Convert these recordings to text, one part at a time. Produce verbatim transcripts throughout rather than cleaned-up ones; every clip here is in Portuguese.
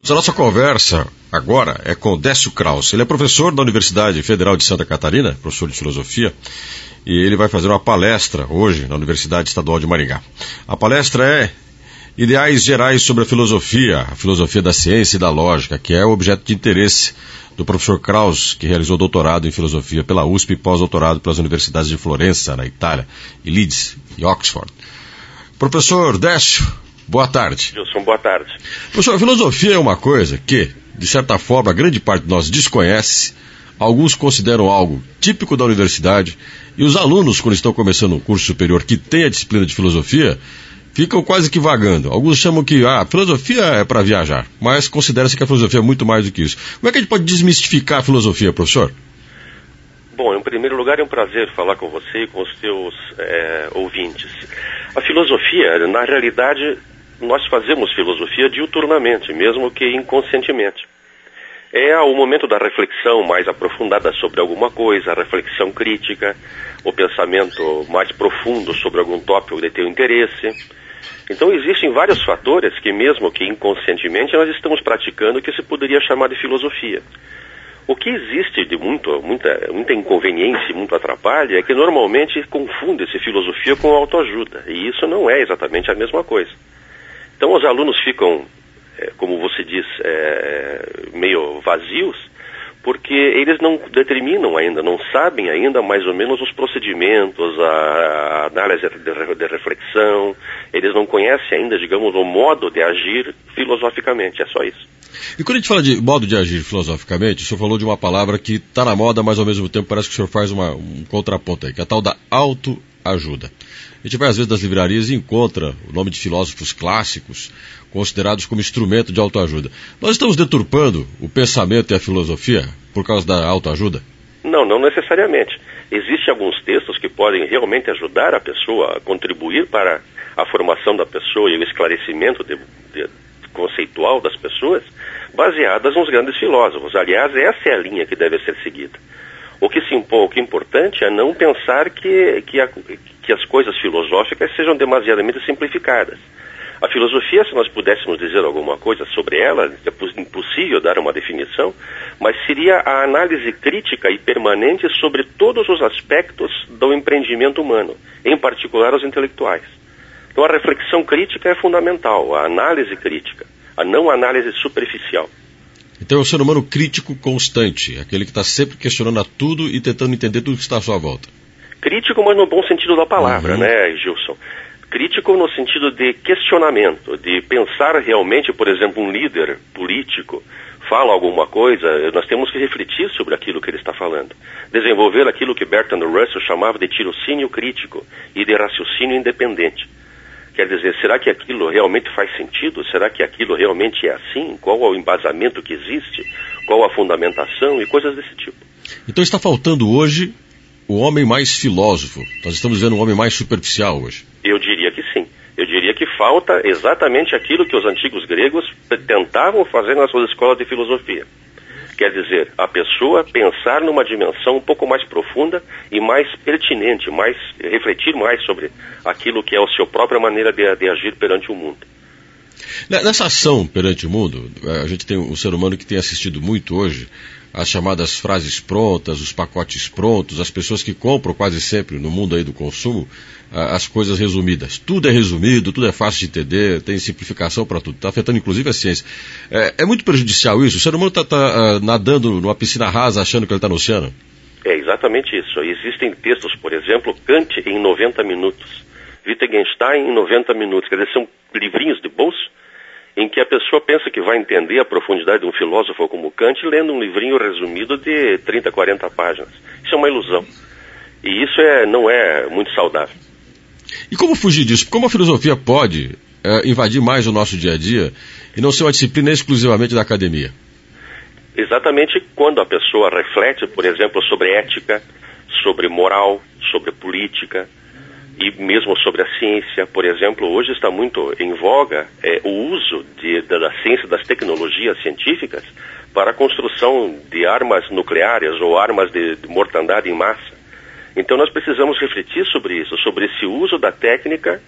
A nossa conversa agora é com Décio Krauss. Ele é professor da Universidade Federal de Santa Catarina, professor de filosofia, e ele vai fazer uma palestra hoje na Universidade Estadual de Maringá. A palestra é Ideais Gerais sobre a Filosofia, a Filosofia da Ciência e da Lógica, que é o objeto de interesse do professor Krauss, que realizou doutorado em filosofia pela U S P e pós-doutorado pelas universidades de Florença, na Itália, e Leeds e Oxford. Professor Décio, boa tarde. Gilson, boa tarde. Professor, a filosofia é uma coisa que, de certa forma, a grande parte de nós desconhece, alguns consideram algo típico da universidade, e os alunos, quando estão começando um curso superior que tem a disciplina de filosofia, ficam quase que vagando. Alguns chamam que ah, a filosofia é para viajar, mas considera-se que a filosofia é muito mais do que isso. Como é que a gente pode desmistificar a filosofia, professor? Bom, em primeiro lugar é um prazer falar com você e com os seus é, ouvintes. A filosofia, na realidade, nós fazemos filosofia diuturnamente, mesmo que inconscientemente. É o momento da reflexão mais aprofundada sobre alguma coisa, a reflexão crítica, o pensamento mais profundo sobre algum tópico de teu interesse. Então existem vários fatores que, mesmo que inconscientemente, nós estamos praticando que se poderia chamar de filosofia. O que existe de muito, muita, muita inconveniência, muito atrapalho, é que normalmente confunde-se filosofia com autoajuda, e isso não é exatamente a mesma coisa. Então os alunos ficam, é, como você diz, é, meio vazios, porque eles não determinam ainda, não sabem ainda mais ou menos os procedimentos, a, a análise de, de reflexão, eles não conhecem ainda, digamos, o modo de agir filosoficamente, é só isso. E quando a gente fala de modo de agir filosoficamente, o senhor falou de uma palavra que está na moda, mas ao mesmo tempo parece que o senhor faz uma, um contraponto aí, que é a tal da autoajuda. A gente vai às vezes nas livrarias e encontra o nome de filósofos clássicos considerados como instrumento de autoajuda. Nós estamos deturpando o pensamento e a filosofia por causa da autoajuda? Não, não necessariamente. Existem alguns textos que podem realmente ajudar a pessoa a contribuir para a formação da pessoa e o esclarecimento de, de, conceitual das pessoas, baseadas nos grandes filósofos. Aliás, essa é a linha que deve ser seguida. O que se impõe, o que é importante é não pensar que, que, a, que as coisas filosóficas sejam demasiadamente simplificadas. A filosofia, se nós pudéssemos dizer alguma coisa sobre ela, é impossível dar uma definição, mas seria a análise crítica e permanente sobre todos os aspectos do empreendimento humano, em particular os intelectuais. Então a reflexão crítica é fundamental, a análise crítica, a não análise superficial. Então é o ser humano crítico constante, aquele que está sempre questionando a tudo e tentando entender tudo que está à sua volta. Crítico, mas no bom sentido da palavra, uhum. né, Gilson? Crítico no sentido de questionamento, de pensar realmente, por exemplo, um líder político fala alguma coisa, nós temos que refletir sobre aquilo que ele está falando. Desenvolver aquilo que Bertrand Russell chamava de tirocínio crítico e de raciocínio independente. Quer dizer, será que aquilo realmente faz sentido? Será que aquilo realmente é assim? Qual é o embasamento que existe? Qual a fundamentação e coisas desse tipo? Então está faltando hoje o homem mais filósofo. Nós estamos vendo um homem mais superficial hoje. Eu diria que sim. Eu diria que falta exatamente aquilo que os antigos gregos tentavam fazer nas suas escolas de filosofia. Quer dizer, a pessoa pensar numa dimensão um pouco mais profunda e mais pertinente, mais, refletir mais sobre aquilo que é a sua própria maneira de, de agir perante o mundo. Nessa ação perante o mundo, a gente tem um ser humano que tem assistido muito hoje as chamadas frases prontas, os pacotes prontos, as pessoas que compram quase sempre no mundo aí do consumo as coisas resumidas. Tudo é resumido, tudo é fácil de entender, tem simplificação para tudo. Está afetando inclusive a ciência. É, é muito prejudicial isso? O ser humano está tá, uh, nadando numa piscina rasa achando que ele está no oceano? É exatamente isso. Existem textos, por exemplo, Kant em noventa minutos, Wittgenstein em noventa minutos. Quer dizer, são livrinhos de bolso em que a pessoa pensa que vai entender a profundidade de um filósofo como Kant lendo um livrinho resumido de trinta, quarenta páginas. Isso é uma ilusão. E isso é, não é muito saudável. E como fugir disso? Como a filosofia pode é, invadir mais o nosso dia a dia e não ser uma disciplina exclusivamente da academia? Exatamente quando a pessoa reflete, por exemplo, sobre ética, sobre moral, sobre política, e mesmo sobre a ciência. Por exemplo, hoje está muito em voga é, o uso de, da, da ciência, das tecnologias científicas para a construção de armas nucleares ou armas de, de mortandade em massa. Então nós precisamos refletir sobre isso, sobre esse uso da técnica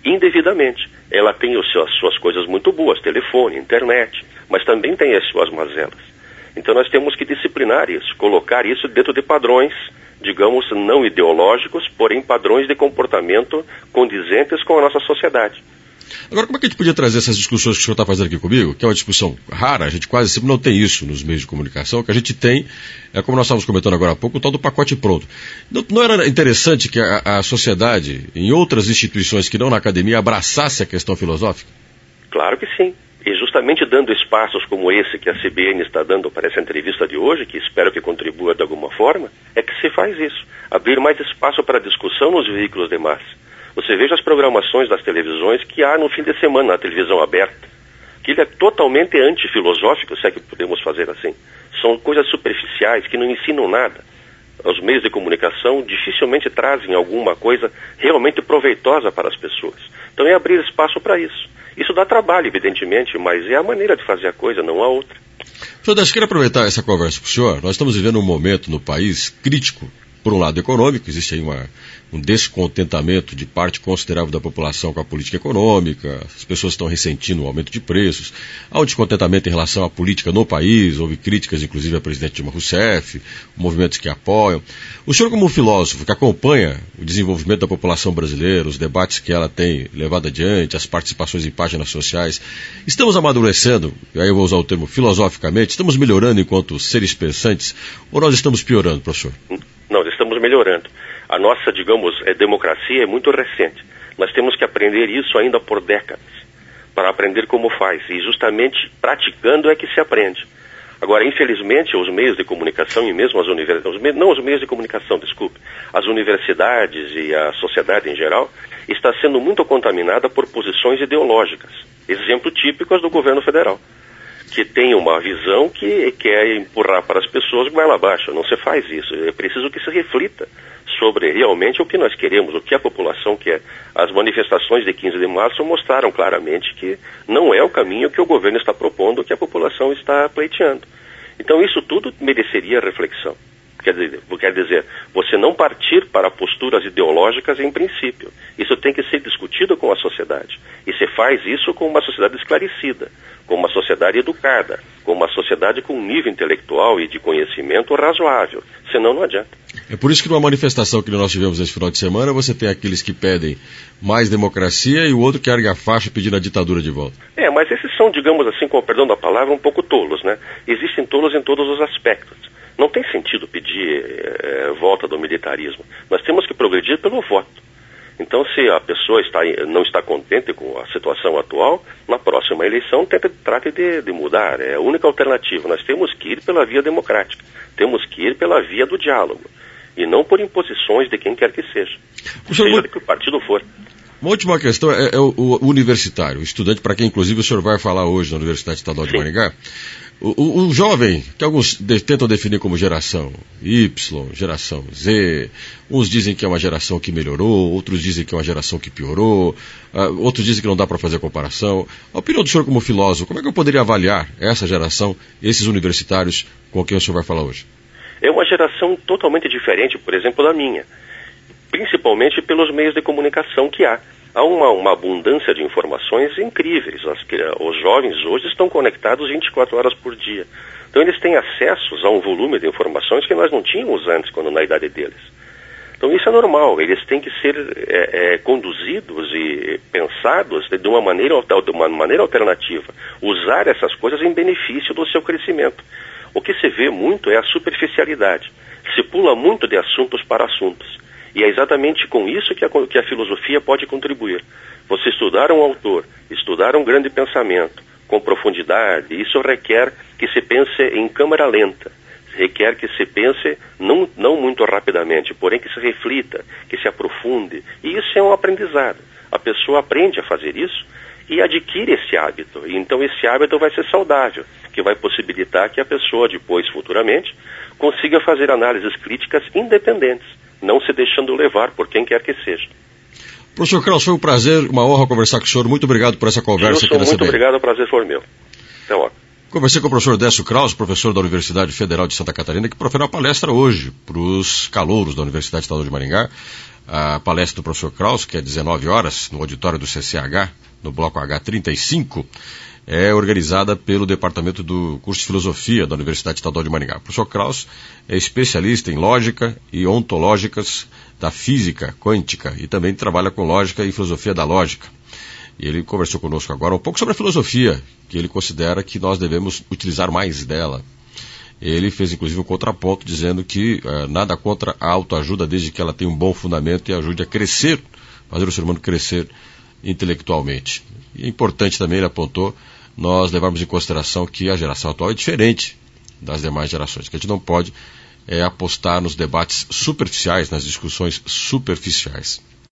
indevidamente. Ela tem os, as suas coisas muito boas, telefone, internet, mas também tem as suas mazelas. Então nós temos que disciplinar isso, colocar isso dentro de padrões, digamos, não ideológicos, porém padrões de comportamento condizentes com a nossa sociedade. Agora, como é que a gente podia trazer essas discussões que o senhor está fazendo aqui comigo, que é uma discussão rara, a gente quase sempre não tem isso nos meios de comunicação, o que a gente tem, é como nós estávamos comentando agora há pouco, o tal do pacote pronto. Não, não era interessante que a, a sociedade, em outras instituições que não na academia, abraçasse a questão filosófica? Claro que sim. E justamente dando espaços como esse que a C B N está dando para essa entrevista de hoje, que espero que contribua de alguma forma, é que se faz isso. Abrir mais espaço para discussão nos veículos de massa. Você veja as programações das televisões que há no fim de semana na televisão aberta. Aquilo é totalmente antifilosófico, se é que podemos fazer assim. São coisas superficiais que não ensinam nada. Os meios de comunicação dificilmente trazem alguma coisa realmente proveitosa para as pessoas. Então é abrir espaço para isso. Isso dá trabalho, evidentemente, mas é a maneira de fazer a coisa, não há outra. Senhor Décio, quero aproveitar essa conversa com o senhor. Nós estamos vivendo um momento no país crítico, por um lado econômico, existe aí uma, um descontentamento de parte considerável da população com a política econômica, as pessoas estão ressentindo o aumento de preços, há um descontentamento em relação à política no país, houve críticas inclusive ao presidente Dilma Rousseff, movimentos que apoiam. O senhor, como filósofo que acompanha o desenvolvimento da população brasileira, os debates que ela tem levado adiante, as participações em páginas sociais, estamos amadurecendo, aí eu vou usar o termo filosoficamente, estamos melhorando enquanto seres pensantes, ou nós estamos piorando, professor? Nós estamos melhorando. A nossa, digamos, é, democracia é muito recente. Nós temos que aprender isso ainda por décadas, para aprender como faz. E justamente praticando é que se aprende. Agora, infelizmente, os meios de comunicação e mesmo as universidades, não os meios de comunicação, desculpe, as universidades e a sociedade em geral, está sendo muito contaminada por posições ideológicas. Exemplo típico é do governo federal, que tem uma visão que quer empurrar para as pessoas goela abaixo. Não se faz isso. É preciso que se reflita sobre realmente o que nós queremos, o que a população quer. As manifestações de quinze de março mostraram claramente que não é o caminho que o governo está propondo, que a população está pleiteando. Então isso tudo mereceria reflexão. Quer dizer, quer dizer, você não partir para posturas ideológicas em princípio. Isso tem que ser discutido com a sociedade. E se faz isso com uma sociedade esclarecida, com uma sociedade educada, com uma sociedade com um nível intelectual e de conhecimento razoável. Senão não adianta. É por isso que numa manifestação que nós tivemos esse final de semana, você tem aqueles que pedem mais democracia e o outro que ergue a faixa pedindo a ditadura de volta. É, mas esses são, digamos assim, com o perdão da palavra, um pouco tolos, né? Existem tolos em todos os aspectos. Não tem sentido pedir é, volta do militarismo. Nós temos que progredir pelo voto. Então, se a pessoa está, não está contente com a situação atual, na próxima eleição tente, trate de, de mudar. É a única alternativa. Nós temos que ir pela via democrática. Temos que ir pela via do diálogo. E não por imposições de quem quer que seja. Seja muito... de que o partido for. Uma última questão é, é o, o universitário, o estudante para quem inclusive o senhor vai falar hoje na Universidade Estadual de Maringá. O, o, o jovem, que alguns de, tentam definir como geração Y, geração Z, uns dizem que é uma geração que melhorou, outros dizem que é uma geração que piorou, uh, outros dizem que não dá para fazer a comparação. A opinião do senhor como filósofo, como é que eu poderia avaliar essa geração, esses universitários com quem o senhor vai falar hoje? É uma geração totalmente diferente, por exemplo, da minha, principalmente pelos meios de comunicação que há. Há uma, uma abundância de informações incríveis. As, os jovens hoje estão conectados vinte e quatro horas por dia. Então eles têm acesso a um volume de informações que nós não tínhamos antes, quando na idade deles. Então isso é normal. Eles têm que ser é, é, conduzidos e pensados de uma, maneira, de uma maneira alternativa. Usar essas coisas em benefício do seu crescimento. O que se vê muito é a superficialidade. Se pula muito de assuntos para assuntos. E é exatamente com isso que a, que a filosofia pode contribuir. Você estudar um autor, estudar um grande pensamento, com profundidade, isso requer que se pense em câmara lenta, requer que se pense não, não muito rapidamente, porém que se reflita, que se aprofunde. E isso é um aprendizado. A pessoa aprende a fazer isso e adquire esse hábito. E então esse hábito vai ser saudável, que vai possibilitar que a pessoa depois, futuramente, consiga fazer análises críticas independentes, não se deixando levar por quem quer que seja. Professor Krauss, foi um prazer, uma honra conversar com o senhor. Muito obrigado por essa conversa. Eu sou muito obrigado, o prazer foi meu. Até logo. Conversei com o professor Décio Krause, professor da Universidade Federal de Santa Catarina, que profere uma palestra hoje para os calouros da Universidade Estadual de Maringá. A palestra do professor Krause, que é dezenove horas, no auditório do C C H, no bloco H trinta e cinco, é organizada pelo Departamento do Curso de Filosofia da Universidade Estadual de Maringá. O professor Krause é especialista em lógica e ontológicas da física quântica e também trabalha com lógica e filosofia da lógica. E ele conversou conosco agora um pouco sobre a filosofia, que ele considera que nós devemos utilizar mais dela. Ele fez inclusive um contraponto dizendo que uh, nada contra a autoajuda desde que ela tenha um bom fundamento e ajude a crescer, fazer o ser humano crescer intelectualmente. E é importante também, ele apontou, nós levarmos em consideração que a geração atual é diferente das demais gerações, que a gente não pode é, apostar nos debates superficiais, nas discussões superficiais.